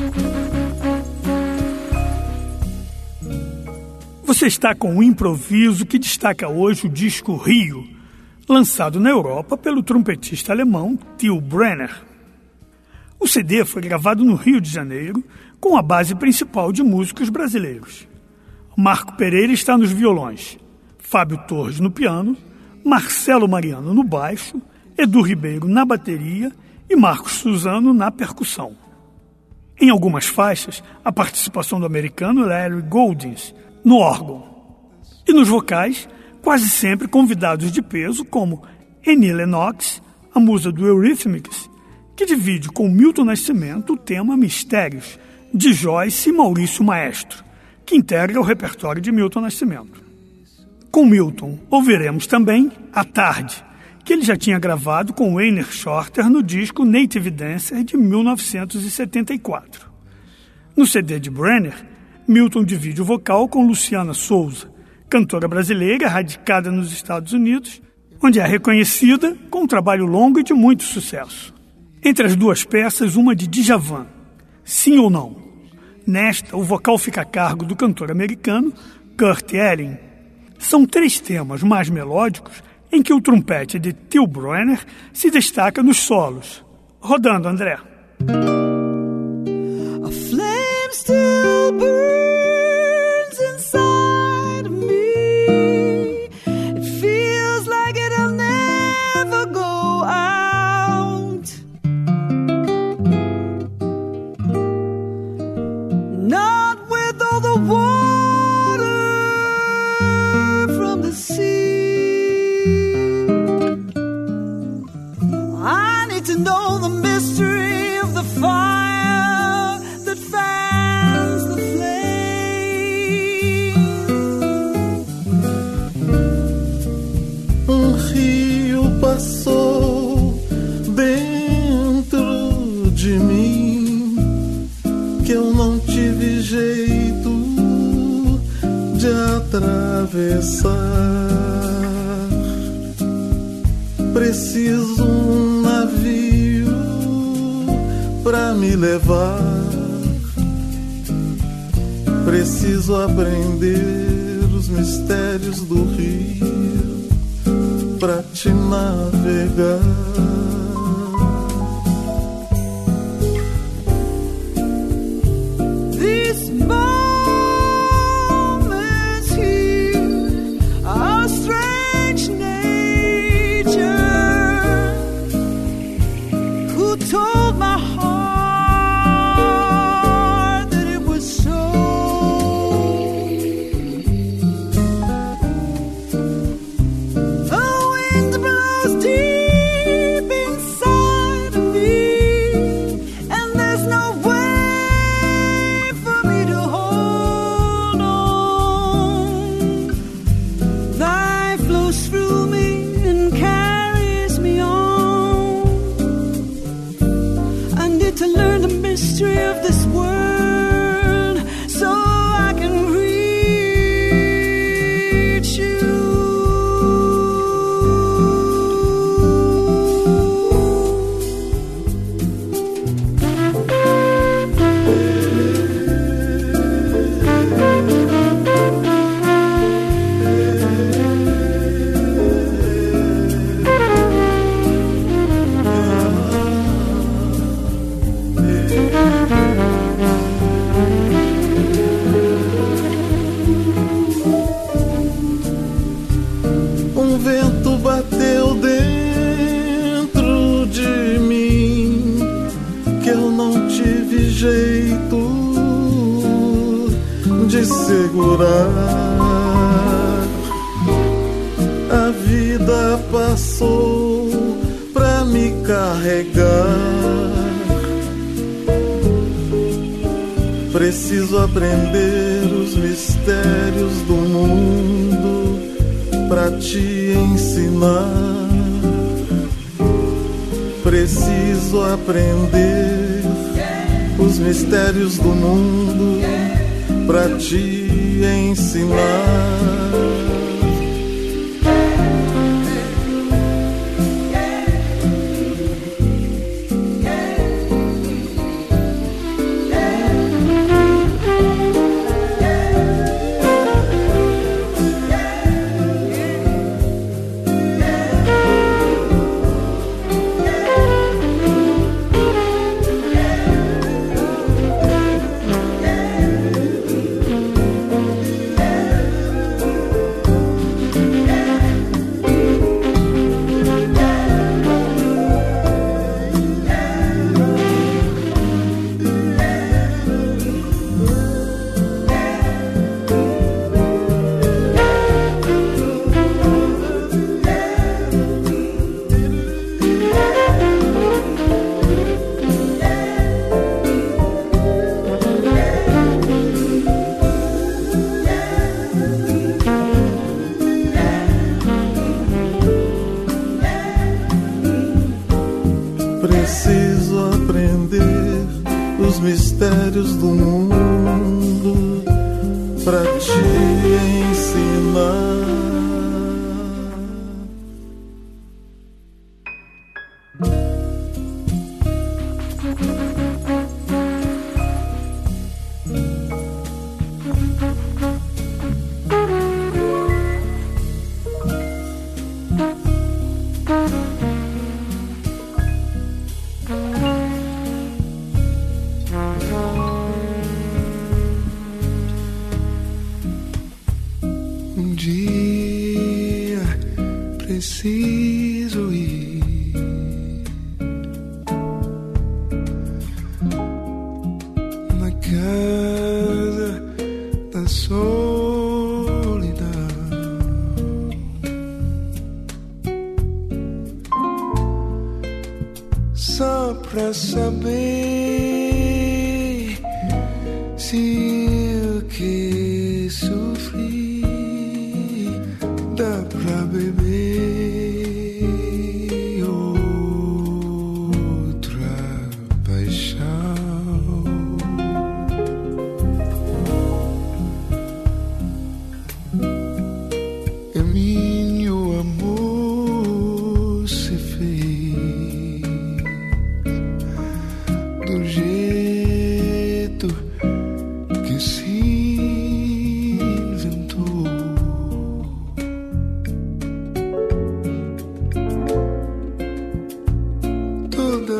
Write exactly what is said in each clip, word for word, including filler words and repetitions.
Você está com um improviso que destaca hoje o disco Rio, lançado na Europa pelo trompetista alemão Till Brönner. O C D foi gravado no Rio de Janeiro, com a base principal de músicos brasileiros. Marco Pereira está nos violões, Fábio Torres no piano, Marcelo Mariano no baixo, Edu Ribeiro na bateria e Marcos Suzano na percussão. Em algumas faixas, a participação do americano Larry Goldings no órgão. E nos vocais, quase sempre convidados de peso como Annie Lennox, a musa do Eurythmics, que divide com Milton Nascimento o tema Mistérios, de Joyce e Maurício Maestro, que integra o repertório de Milton Nascimento. Com Milton, ouviremos também A Tarde, que ele já tinha gravado com Wayner Shorter no disco Native Dancer de mil novecentos e setenta e quatro. No C D de Brönner, Milton divide o vocal com Luciana Souza, cantora brasileira radicada nos Estados Unidos, onde é reconhecida com um trabalho longo e de muito sucesso. Entre as duas peças, uma de Djavan, Sim ou Não. Nesta, o vocal fica a cargo do cantor americano Kurt Elling. São três temas mais melódicos em que o trompete de Till Brönner se destaca nos solos. Rodando, André. A flame still burns inside me. It feels like it'll never go out. Not with all the water from the sea. I need to know the mystery of the fire that fans the flame. Um rio passou dentro de mim, que eu não tive jeito de atravessar. Preciso um navio pra me levar. Preciso aprender os mistérios do rio pra te navegar. These moments here are strange nature. Who told my heart that it was so? The wind blows deep inside of me, and there's no way for me to hold on. Life flows through me and carries me on. I need to learn the mystery of this world so I can reach you. Um vento bateu dentro de mim, que eu não tive jeito de segurar. A vida passou pra me carregar. Preciso aprender os mistérios do mundo pra te ensinar. Preciso aprender os mistérios do mundo pra te ensinar. preciso aprender os mistérios do mundo pra te ensinar. Um dia preciso ir na casa da solidão, só pra saber se o que sofri dá pra beber outra paixão. E meu amor se fez do jeito que se inventou. Toda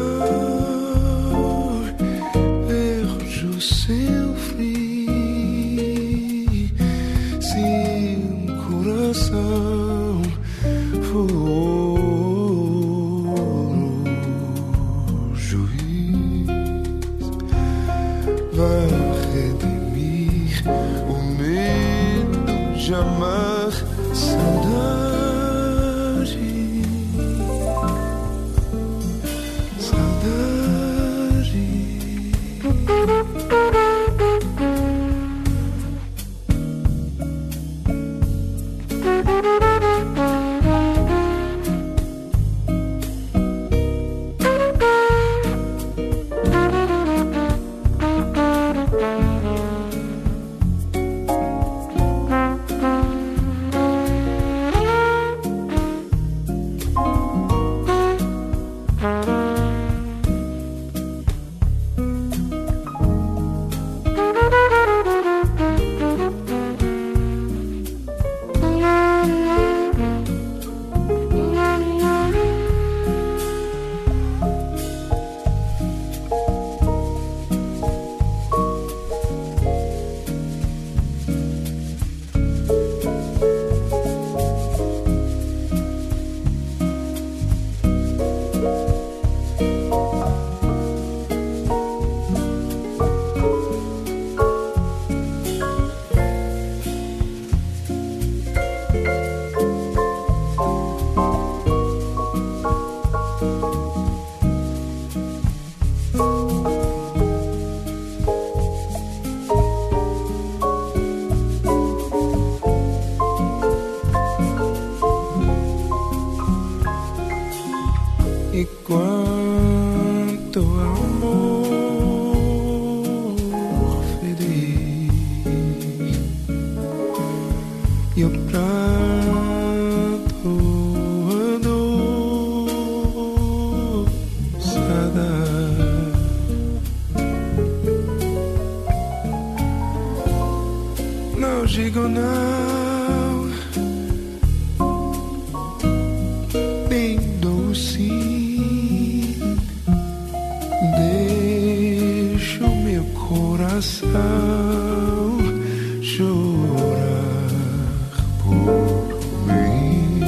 razão perjo seu frio, se um coração for juiz, vai redimir o medo de amar. Saudade, saudade. E quanto amor feliz, e o pranto andou saudade. Não digo não, nem dou sim. Deixa o meu coração chorar por mim.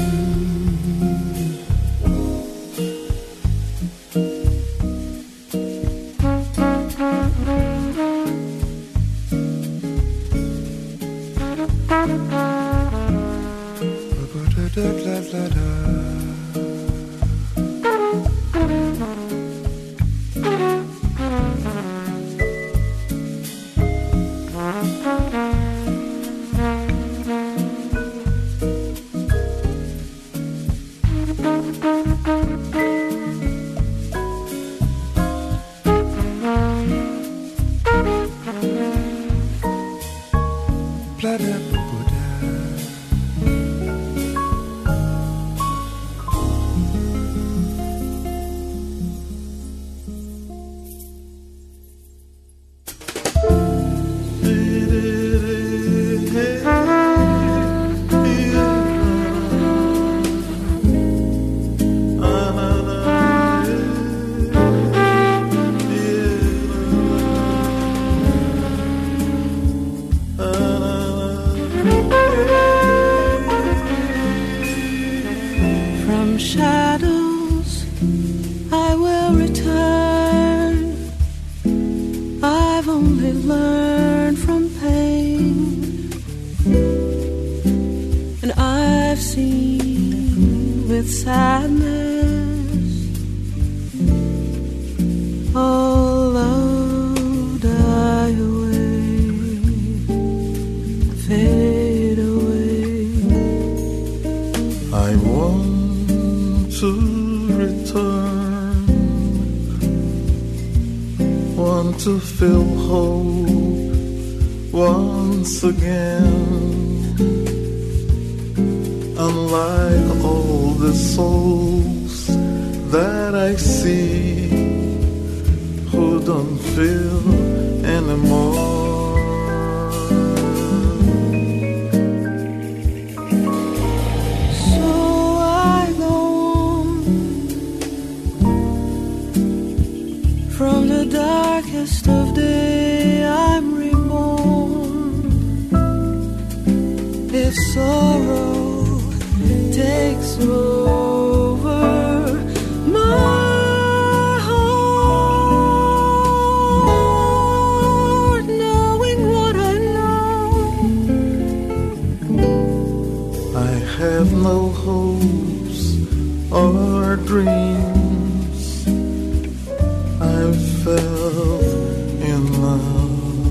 sadness, all love die away, fade away. I want to return, want to feel whole once again. Unlike all the souls that I see who don't feel anymore. So I go on from the darkest of day. I'm reborn. If sorrow takes over my heart, knowing what I know, I have no hopes or dreams. I felt enough.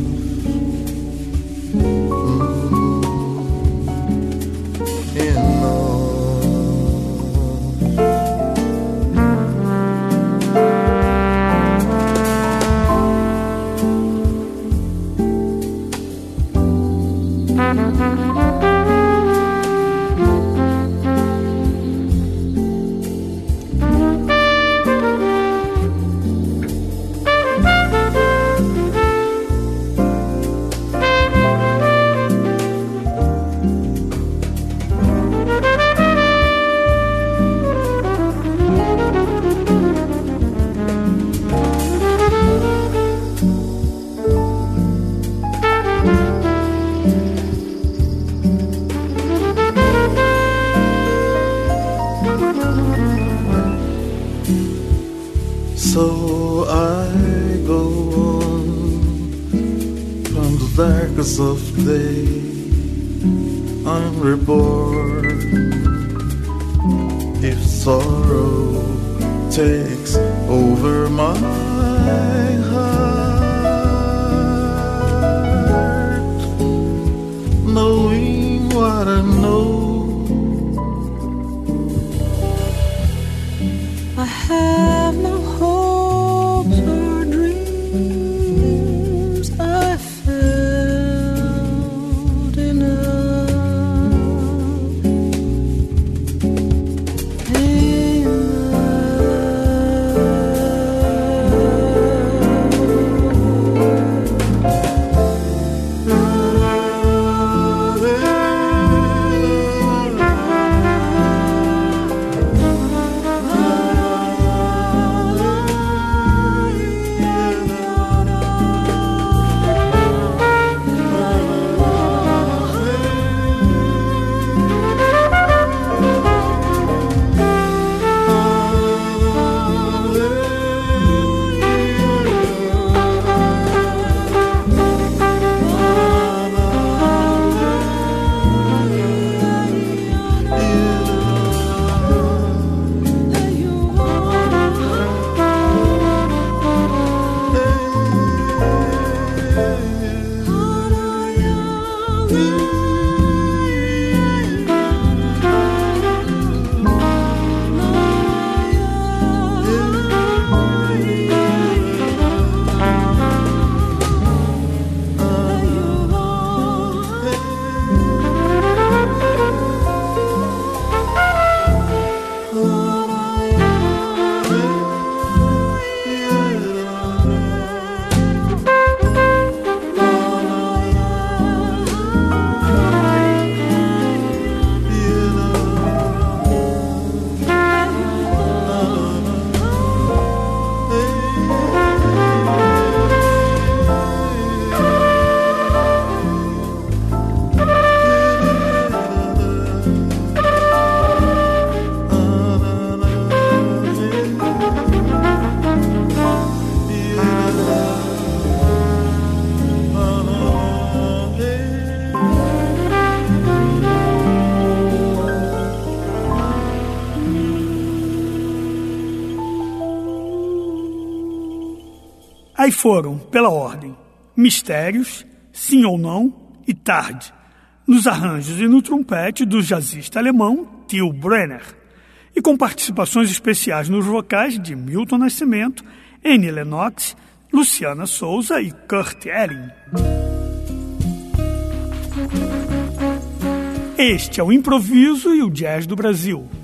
So I go on from the darkest of day. I'm reborn. If sorrow takes over my heart, knowing what I know, I have no hopes or dreams. I felt enough, enough. Aí foram, pela ordem, Mistérios, Sim ou Não e Tarde, nos arranjos e no trompete do jazzista alemão Till Brönner, e com participações especiais nos vocais de Milton Nascimento, Annie Lennox, Luciana Souza e Kurt Elling. Este é o Improviso e o Jazz do Brasil.